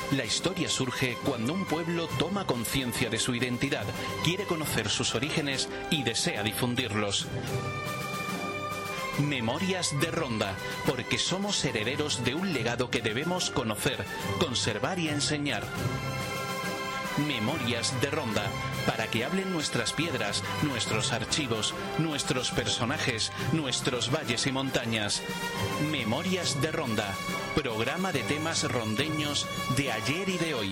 La historia surge cuando un pueblo toma conciencia de su identidad, quiere conocer sus orígenes y desea difundirlos. Memorias de Ronda, porque somos herederos de un legado que debemos conocer, conservar y enseñar. Memorias de Ronda, para que hablen nuestras piedras, nuestros archivos, nuestros personajes, nuestros valles y montañas. Memorias de Ronda, programa de temas rondeños de ayer y de hoy.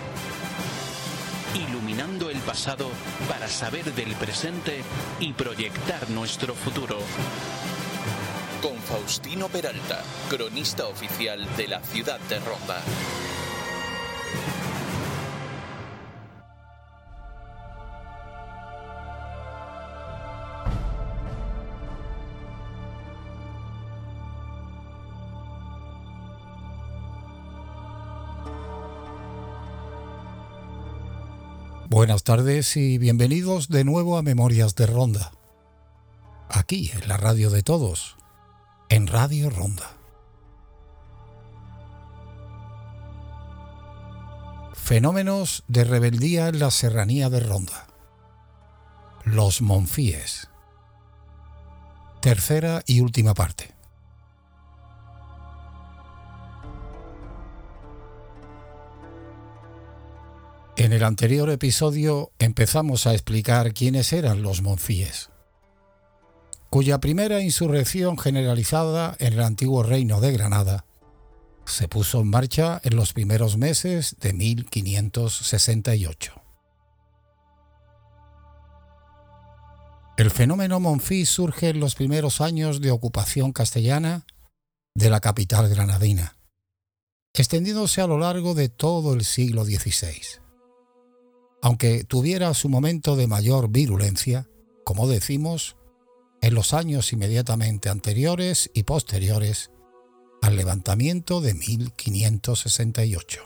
Iluminando el pasado para saber del presente y proyectar nuestro futuro. Con Faustino Peralta, cronista oficial de la ciudad de Ronda. Buenas tardes y bienvenidos de nuevo a Memorias de Ronda. Aquí, en la radio de todos, en Radio Ronda. Fenómenos de rebeldía en la serranía de Ronda. Los Monfíes. Tercera y última parte. En el anterior episodio empezamos a explicar quiénes eran los Monfíes, cuya primera insurrección generalizada en el antiguo reino de Granada se puso en marcha en los primeros meses de 1568. El fenómeno monfí surge en los primeros años de ocupación castellana de la capital granadina, extendiéndose a lo largo de todo el siglo XVI. Aunque tuviera su momento de mayor virulencia, como decimos, en los años inmediatamente anteriores y posteriores al levantamiento de 1568.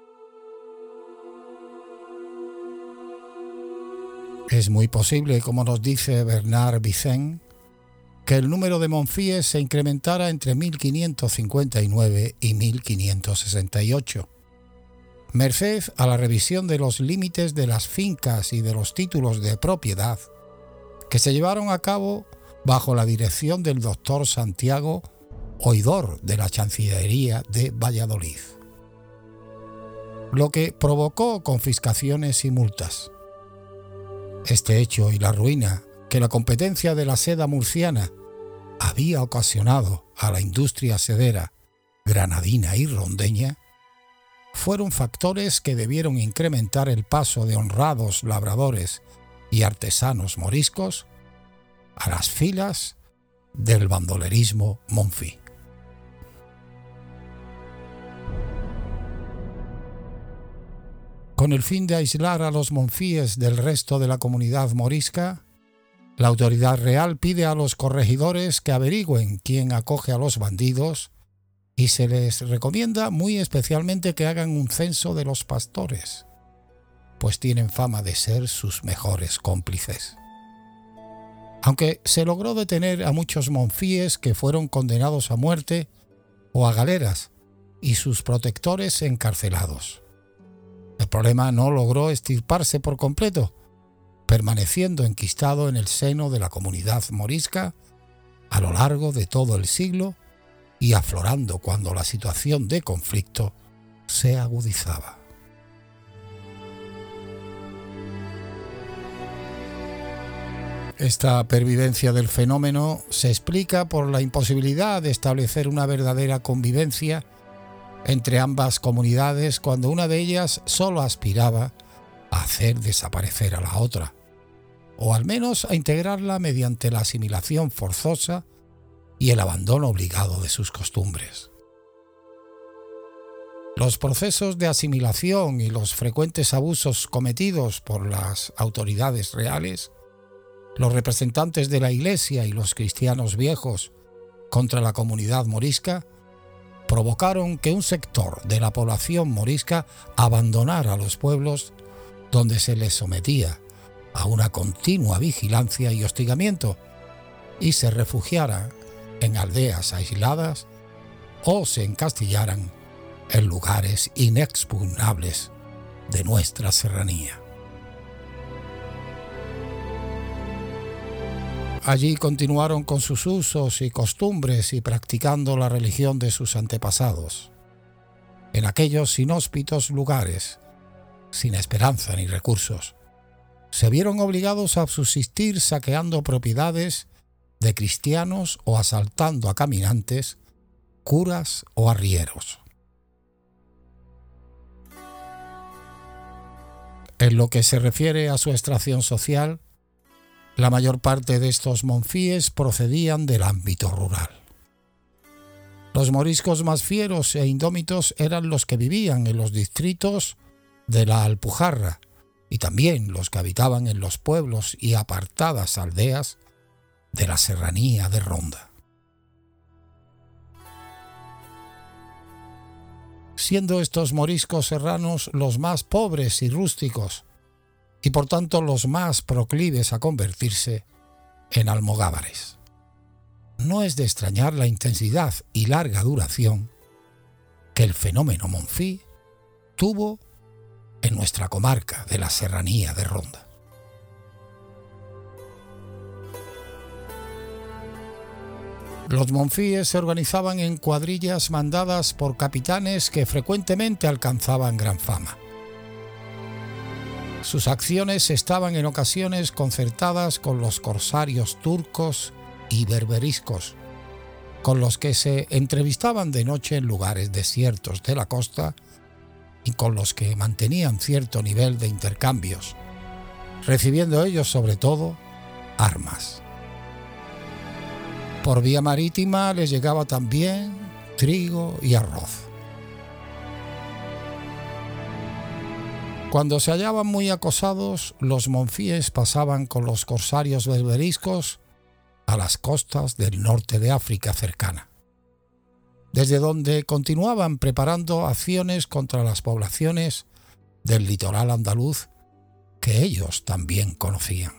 Es muy posible, como nos dice Bernard Vicent, que el número de monfíes se incrementara entre 1559 y 1568. Merced a la revisión de los límites de las fincas y de los títulos de propiedad que se llevaron a cabo bajo la dirección del doctor Santiago, oidor de la Chancillería de Valladolid, lo que provocó confiscaciones y multas. Este hecho y la ruina que la competencia de la seda murciana había ocasionado a la industria sedera granadina y rondeña fueron factores que debieron incrementar el paso de honrados labradores y artesanos moriscos a las filas del bandolerismo monfí. Con el fin de aislar a los monfíes del resto de la comunidad morisca, la autoridad real pide a los corregidores que averigüen quién acoge a los bandidos y se les recomienda muy especialmente que hagan un censo de los pastores, pues tienen fama de ser sus mejores cómplices. Aunque se logró detener a muchos monfíes que fueron condenados a muerte o a galeras y sus protectores encarcelados. El problema no logró extirparse por completo, permaneciendo enquistado en el seno de la comunidad morisca a lo largo de todo el siglo y aflorando cuando la situación de conflicto se agudizaba. Esta pervivencia del fenómeno se explica por la imposibilidad de establecer una verdadera convivencia entre ambas comunidades cuando una de ellas solo aspiraba a hacer desaparecer a la otra, o al menos a integrarla mediante la asimilación forzosa y el abandono obligado de sus costumbres. Los procesos de asimilación y los frecuentes abusos cometidos por las autoridades reales, los representantes de la Iglesia y los cristianos viejos contra la comunidad morisca, provocaron que un sector de la población morisca abandonara los pueblos donde se les sometía a una continua vigilancia y hostigamiento y se refugiara en aldeas aisladas o se encastillaran en lugares inexpugnables de nuestra serranía. Allí continuaron con sus usos y costumbres y practicando la religión de sus antepasados. En aquellos inhóspitos lugares, sin esperanza ni recursos, se vieron obligados a subsistir saqueando propiedades de cristianos o asaltando a caminantes, curas o arrieros. En lo que se refiere a su extracción social, la mayor parte de estos monfíes procedían del ámbito rural. Los moriscos más fieros e indómitos eran los que vivían en los distritos de la Alpujarra y también los que habitaban en los pueblos y apartadas aldeas de la serranía de Ronda. Siendo estos moriscos serranos los más pobres y rústicos, y por tanto los más proclives a convertirse en almogávares. No es de extrañar la intensidad y larga duración que el fenómeno monfí tuvo en nuestra comarca de la serranía de Ronda. Los monfíes se organizaban en cuadrillas mandadas por capitanes que frecuentemente alcanzaban gran fama. Sus acciones estaban en ocasiones concertadas con los corsarios turcos y berberiscos, con los que se entrevistaban de noche en lugares desiertos de la costa y con los que mantenían cierto nivel de intercambios, recibiendo ellos sobre todo armas. Por vía marítima les llegaba también trigo y arroz. Cuando se hallaban muy acosados, los monfíes pasaban con los corsarios berberiscos a las costas del norte de África cercana, desde donde continuaban preparando acciones contra las poblaciones del litoral andaluz que ellos también conocían.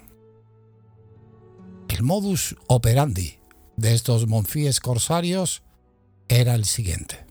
El modus operandi de estos monfíes corsarios era el siguiente.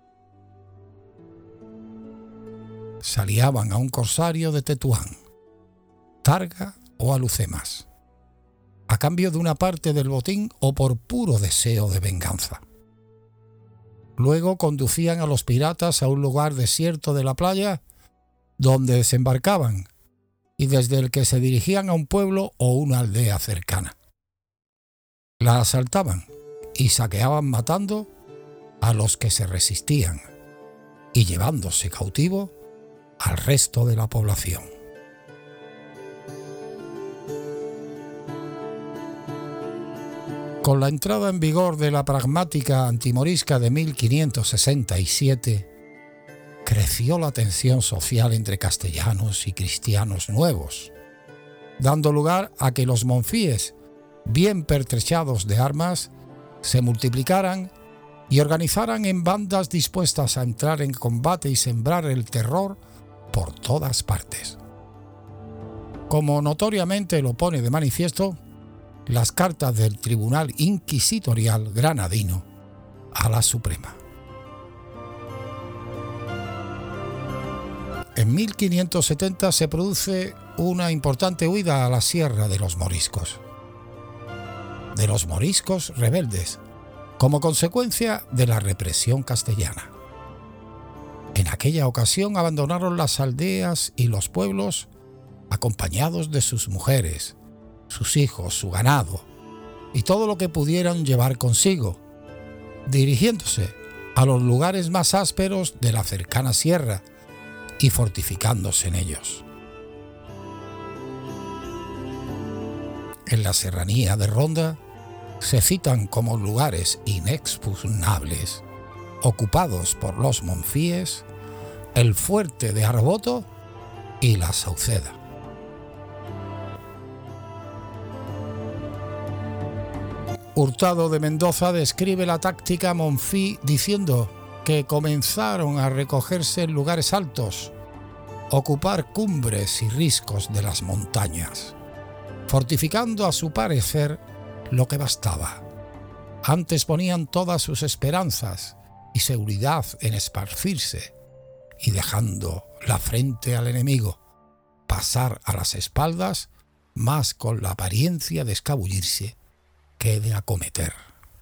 Saliaban a un corsario de Tetuán, Targa o Alucemas, a cambio de una parte del botín o por puro deseo de venganza. Luego conducían a los piratas a un lugar desierto de la playa donde desembarcaban y desde el que se dirigían a un pueblo o una aldea cercana. La asaltaban y saqueaban matando a los que se resistían y llevándose cautivo al resto de la población. Con la entrada en vigor de la pragmática antimorisca de 1567, creció la tensión social entre castellanos y cristianos nuevos, dando lugar a que los monfíes, bien pertrechados de armas, se multiplicaran y organizaran en bandas dispuestas a entrar en combate y sembrar el terror por todas partes. Como notoriamente lo pone de manifiesto las cartas del Tribunal Inquisitorial granadino a la Suprema. En 1570 se produce una importante huida a la Sierra de los Moriscos rebeldes, como consecuencia de la represión castellana. En aquella ocasión abandonaron las aldeas y los pueblos acompañados de sus mujeres, sus hijos, su ganado y todo lo que pudieran llevar consigo, dirigiéndose a los lugares más ásperos de la cercana sierra y fortificándose en ellos. En la serranía de Ronda se citan como lugares inexpugnables ocupados por los monfíes, el fuerte de Arboto y la Sauceda. Hurtado de Mendoza describe la táctica monfí diciendo que comenzaron a recogerse en lugares altos, ocupar cumbres y riscos de las montañas, fortificando a su parecer lo que bastaba. Antes ponían todas sus esperanzas y seguridad en esparcirse y dejando la frente al enemigo pasar a las espaldas, más con la apariencia de escabullirse que de acometer.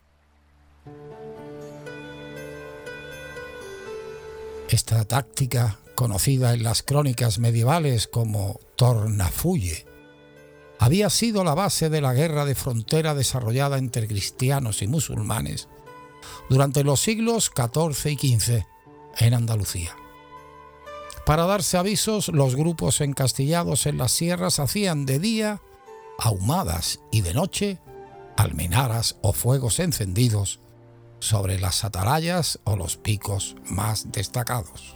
Esta táctica, conocida en las crónicas medievales como tornafulle, había sido la base de la guerra de frontera desarrollada entre cristianos y musulmanes durante los siglos XIV y XV en Andalucía. Para darse avisos, los grupos encastillados en las sierras hacían de día ahumadas y de noche almenaras o fuegos encendidos sobre las atalayas o los picos más destacados.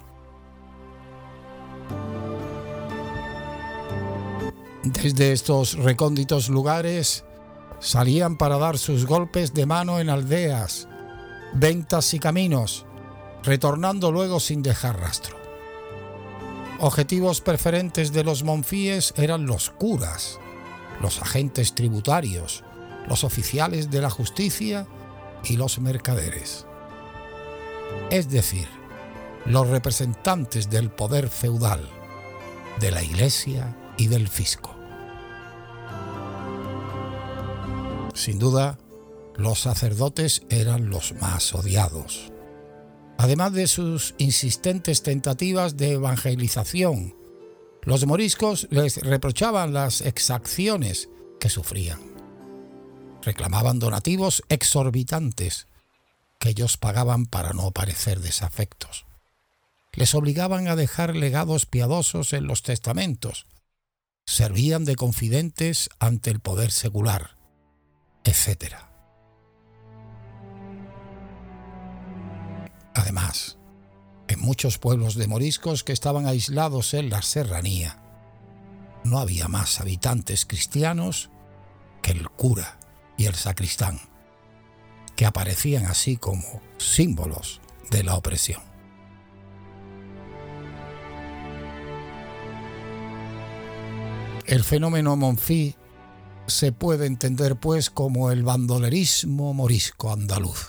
Desde estos recónditos lugares salían para dar sus golpes de mano en aldeas, ventas y caminos, retornando luego sin dejar rastro. Objetivos preferentes de los monfíes eran los curas, los agentes tributarios, los oficiales de la justicia y los mercaderes. Es decir, los representantes del poder feudal, de la iglesia y del fisco. Sin duda, los sacerdotes eran los más odiados. Además de sus insistentes tentativas de evangelización, los moriscos les reprochaban las exacciones que sufrían. Reclamaban donativos exorbitantes que ellos pagaban para no parecer desafectos. Les obligaban a dejar legados piadosos en los testamentos. Servían de confidentes ante el poder secular, etc. Además, en muchos pueblos de moriscos que estaban aislados en la serranía, no había más habitantes cristianos que el cura y el sacristán, que aparecían así como símbolos de la opresión. El fenómeno monfí se puede entender pues como el bandolerismo morisco andaluz.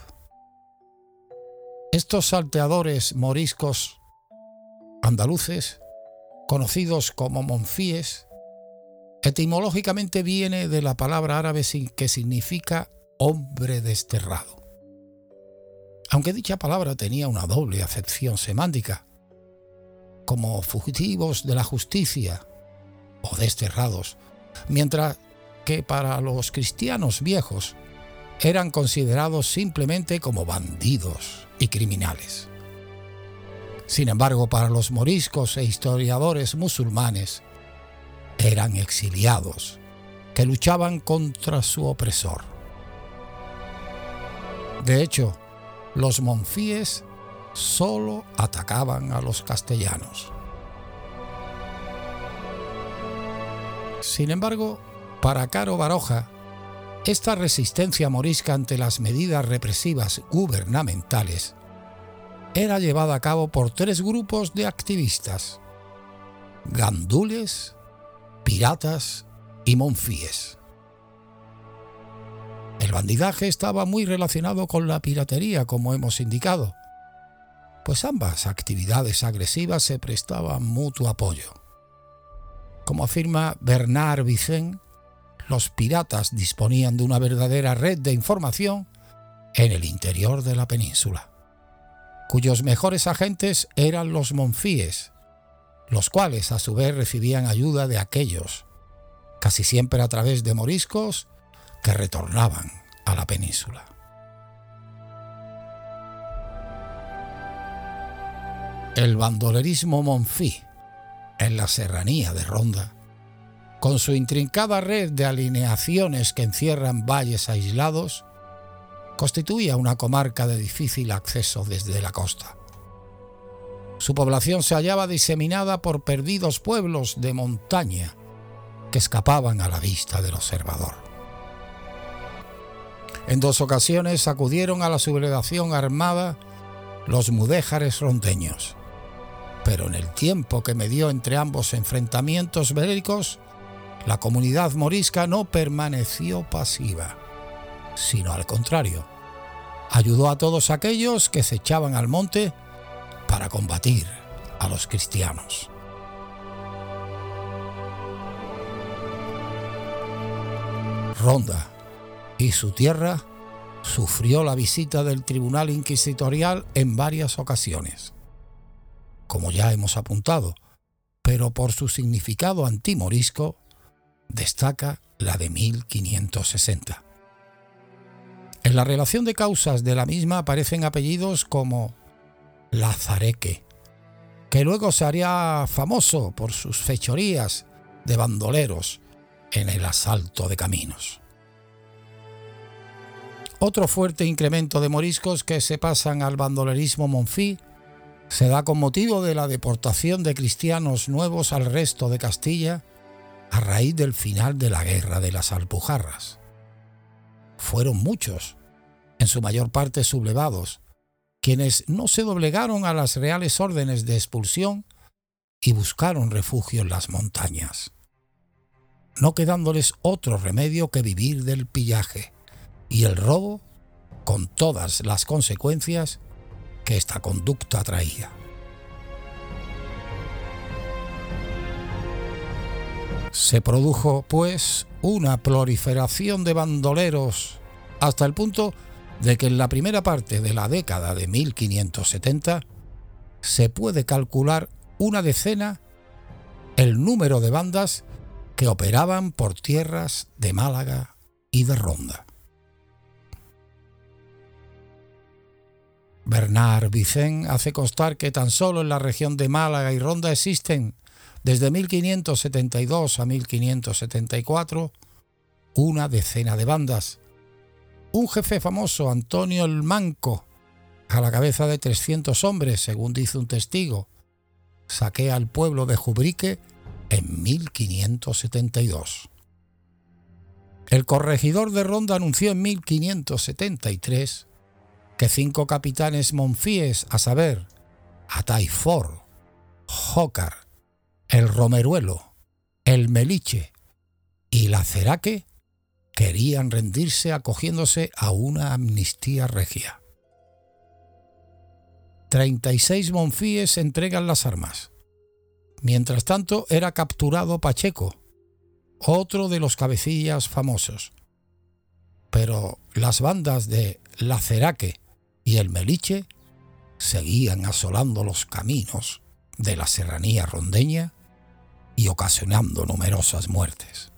Estos salteadores moriscos andaluces, conocidos como monfíes, etimológicamente viene de la palabra árabe que significa hombre desterrado. Aunque dicha palabra tenía una doble acepción semántica, como fugitivos de la justicia o desterrados, mientras que para los cristianos viejos eran considerados simplemente como bandidos y criminales. Sin embargo, para los moriscos e historiadores musulmanes, eran exiliados que luchaban contra su opresor. De hecho, los monfíes solo atacaban a los castellanos. Sin embargo, para Caro Baroja, esta resistencia morisca ante las medidas represivas gubernamentales era llevada a cabo por tres grupos de activistas: gandules, piratas y monfíes. El bandidaje estaba muy relacionado con la piratería, como hemos indicado, pues ambas actividades agresivas se prestaban mutuo apoyo. Como afirma Bernard Vicent, los piratas disponían de una verdadera red de información en el interior de la península, cuyos mejores agentes eran los monfíes, los cuales a su vez recibían ayuda de aquellos, casi siempre a través de moriscos, que retornaban a la península. El bandolerismo monfí en la serranía de Ronda, con su intrincada red de alineaciones que encierran valles aislados, constituía una comarca de difícil acceso desde la costa. Su población se hallaba diseminada por perdidos pueblos de montaña que escapaban a la vista del observador. En 2 ocasiones acudieron a la sublevación armada los mudéjares rondeños, pero en el tiempo que medió entre ambos enfrentamientos bélicos, la comunidad morisca no permaneció pasiva, sino al contrario, Ayudó a todos aquellos que se echaban al monte para combatir a los cristianos. Ronda y su tierra sufrió la visita del Tribunal Inquisitorial en varias ocasiones, como ya hemos apuntado, pero por su significado antimorisco destaca la de 1560. En la relación de causas de la misma aparecen apellidos como Lazareque, que luego se haría famoso por sus fechorías de bandoleros en el asalto de caminos. Otro fuerte incremento de moriscos que se pasan al bandolerismo monfí se da con motivo de la deportación de cristianos nuevos al resto de Castilla a raíz del final de la Guerra de las Alpujarras. Fueron muchos, en su mayor parte sublevados, quienes no se doblegaron a las reales órdenes de expulsión y buscaron refugio en las montañas, no quedándoles otro remedio que vivir del pillaje y el robo con todas las consecuencias que esta conducta traía. Se produjo, pues, una proliferación de bandoleros hasta el punto de que en la primera parte de la década de 1570 se puede calcular una decena el número de bandas que operaban por tierras de Málaga y de Ronda. Bernard Vicent hace constar que tan solo en la región de Málaga y Ronda existen, desde 1572 a 1574, una decena de bandas. Un jefe famoso, Antonio el Manco, a la cabeza de 300 hombres, según dice un testigo, saquea el pueblo de Jubrique en 1572. El corregidor de Ronda anunció en 1573 que 5 capitanes monfíes, a saber, Ataifor, Jócar, el Romeruelo, el Meliche y Laceraque, querían rendirse acogiéndose a una amnistía regia. 36 monfíes entregan las armas. Mientras tanto, era capturado Pacheco, otro de los cabecillas famosos. Pero las bandas de Laceraque y el Meliche seguían asolando los caminos de la serranía rondeña y ocasionando numerosas muertes.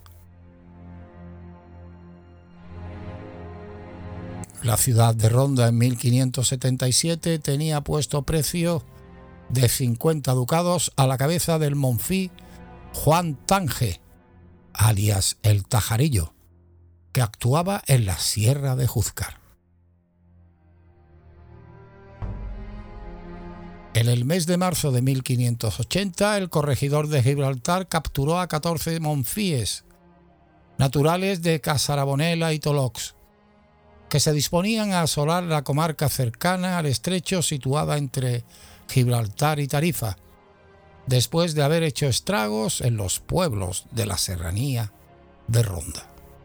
La ciudad de Ronda en 1577 tenía puesto precio de 50 ducados a la cabeza del monfí Juan Tange, alias el Tajarillo, que actuaba en la Sierra de Júzcar. En el mes de marzo de 1580, el corregidor de Gibraltar capturó a 14 monfíes, naturales de Casarabonela y Tolox, que se disponían a asolar la comarca cercana al estrecho situada entre Gibraltar y Tarifa, después de haber hecho estragos en los pueblos de la serranía de Ronda.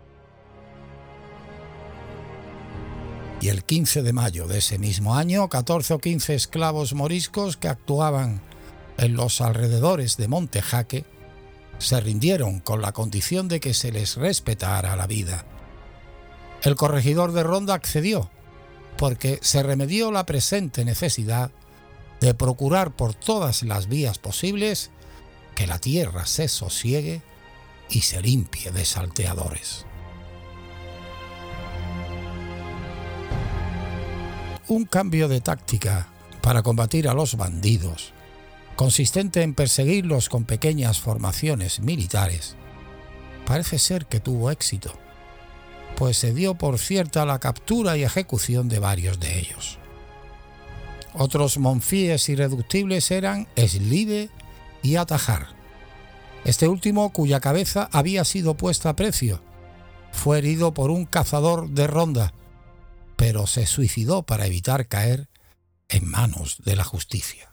Y el 15 de mayo de ese mismo año, 14 o 15 esclavos moriscos que actuaban en los alrededores de Montejaque se rindieron con la condición de que se les respetara la vida. El corregidor de Ronda accedió, porque se remedió la presente necesidad de procurar por todas las vías posibles que la tierra se sosiegue y se limpie de salteadores. Un cambio de táctica para combatir a los bandidos, consistente en perseguirlos con pequeñas formaciones militares, parece ser que tuvo éxito, pues se dio por cierta la captura y ejecución de varios de ellos. Otros monfíes irreductibles eran Eslive y Atajar. Este último, cuya cabeza había sido puesta a precio, fue herido por un cazador de Ronda, pero se suicidó para evitar caer en manos de la justicia.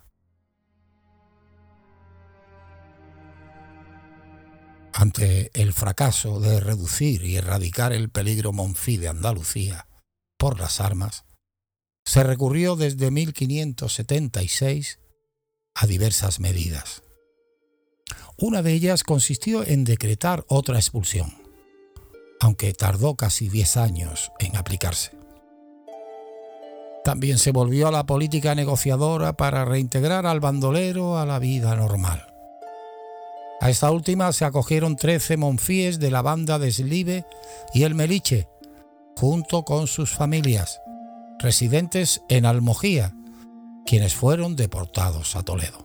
Ante el fracaso de reducir y erradicar el peligro monfí de Andalucía por las armas, se recurrió desde 1576 a diversas medidas. Una de ellas consistió en decretar otra expulsión, aunque tardó casi 10 años en aplicarse. También se volvió a la política negociadora para reintegrar al bandolero a la vida normal. A esta última se acogieron 13 monfíes de la banda de Slive y el Meliche, junto con sus familias, residentes en Almojía, quienes fueron deportados a Toledo.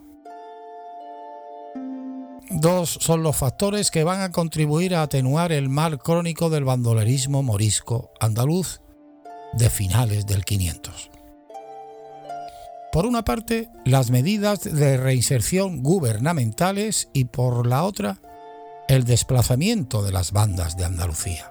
Dos son los factores que van a contribuir a atenuar el mal crónico del bandolerismo morisco andaluz de finales del 500. Por una parte, las medidas de reinserción gubernamentales y por la otra, el desplazamiento de las bandas de Andalucía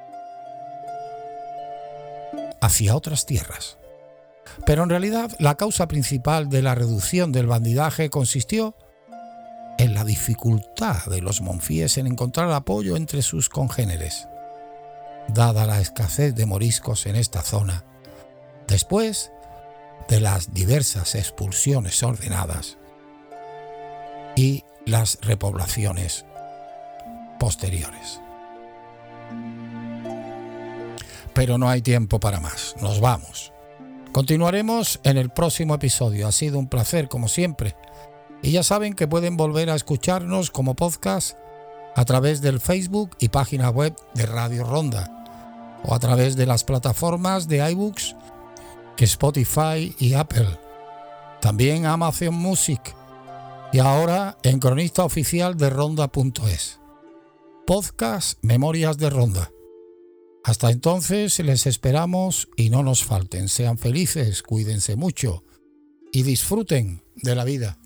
hacia otras tierras. Pero en realidad, la causa principal de la reducción del bandidaje consistió en la dificultad de los monfíes en encontrar apoyo entre sus congéneres, dada la escasez de moriscos en esta zona, después de las diversas expulsiones ordenadas y las repoblaciones posteriores. Pero no hay tiempo para más, nos vamos. Continuaremos en el próximo episodio. Ha sido un placer como siempre. Y ya saben que pueden volver a escucharnos como podcast a través del Facebook y página web de Radio Ronda o a través de las plataformas de iBooks, Spotify y Apple. También Amazon Music y ahora en cronista oficial de Ronda.es. Podcast Memorias de Ronda. Hasta entonces les esperamos y no nos falten. Sean felices, cuídense mucho y disfruten de la vida.